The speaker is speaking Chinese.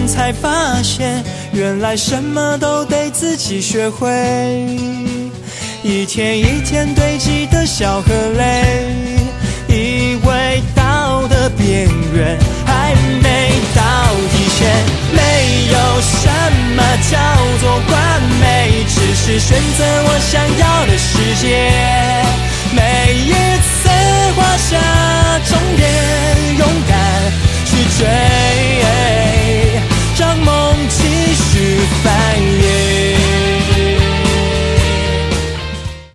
才发现，原来什么都得自己学会。一天一天堆积的笑和泪，以为到的边缘还没到底线。没有什么叫做完美，只是选择我想要的世界。